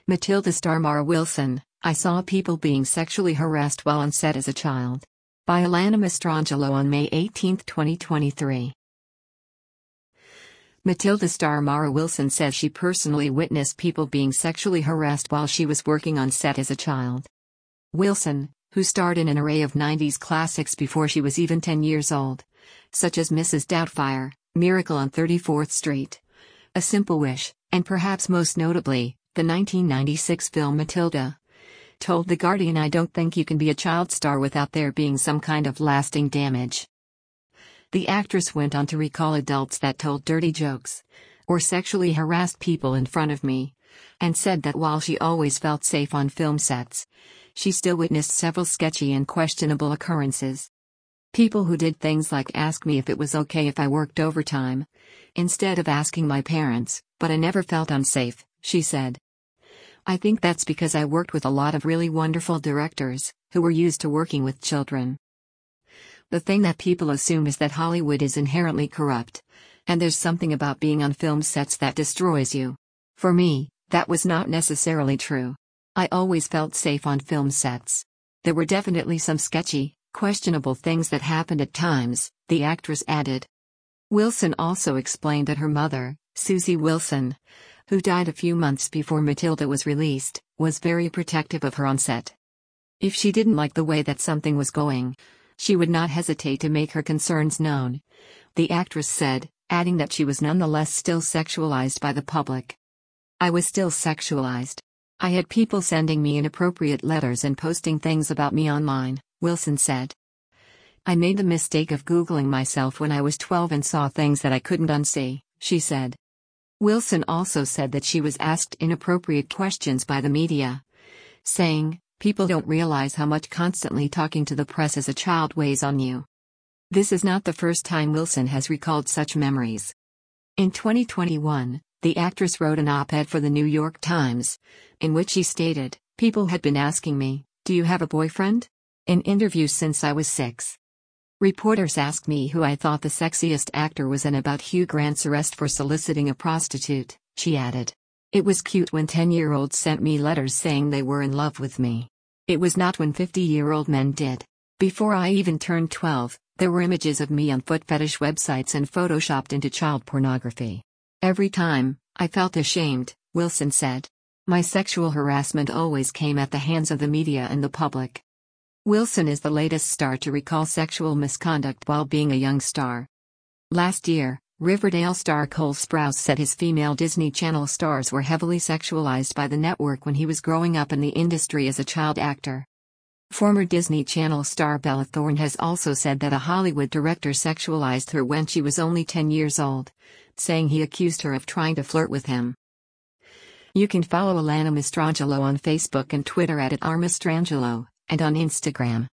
Matilda star Mara Wilson, I saw people being sexually harassed while on set as a child. By Alana Mastrangelo on May 18, 2023. Matilda star Mara Wilson says she personally witnessed people being sexually harassed while she was working on set as a child. Wilson, who starred in an array of 90s classics before she was even 10 years old, such as Mrs. Doubtfire, Miracle on 34th Street, A Simple Wish, and perhaps most notably, the 1996 film Matilda, told The Guardian, "I don't think you can be a child star without there being some kind of lasting damage." The actress went on to recall adults that told dirty jokes or sexually harassed people in front of me, and said that while she always felt safe on film sets, she still witnessed several sketchy and questionable occurrences. People who did things like ask me if it was okay if I worked overtime, instead of asking my parents, but I never felt unsafe, she said. I think that's because I worked with a lot of really wonderful directors, who were used to working with children. The thing that people assume is that Hollywood is inherently corrupt, and there's something about being on film sets that destroys you. For me, that was not necessarily true. I always felt safe on film sets. There were definitely some sketchy, questionable things that happened at times, the actress added. Wilson also explained that her mother, Susie Wilson, who died a few months before Matilda was released, was very protective of her on set. If she didn't like the way that something was going, she would not hesitate to make her concerns known, the actress said, adding that she was nonetheless still sexualized by the public. I was still sexualized. I had people sending me inappropriate letters and posting things about me online, Wilson said. I made the mistake of Googling myself when I was 12 and saw things that I couldn't unsee, she said. Wilson also said that she was asked inappropriate questions by the media, saying, "People don't realize how much constantly talking to the press as a child weighs on you." This is not the first time Wilson has recalled such memories. In 2021, the actress wrote an op-ed for the New York Times, in which she stated, "People had been asking me, 'Do you have a boyfriend?' in interviews since I was 6. Reporters asked me who I thought the sexiest actor was and about Hugh Grant's arrest for soliciting a prostitute," she added. "It was cute when 10-year-olds sent me letters saying they were in love with me. It was not when 50-year-old men did. Before I even turned 12, there were images of me on foot fetish websites and photoshopped into child pornography. Every time, I felt ashamed," Wilson said. "My sexual harassment always came at the hands of the media and the public." Wilson is the latest star to recall sexual misconduct while being a young star. Last year, Riverdale star Cole Sprouse said his female Disney Channel stars were heavily sexualized by the network when he was growing up in the industry as a child actor. Former Disney Channel star Bella Thorne has also said that a Hollywood director sexualized her when she was only 10 years old, saying he accused her of trying to flirt with him. You can follow Alana Mastrangelo on Facebook and Twitter @RMastrangelo, and on Instagram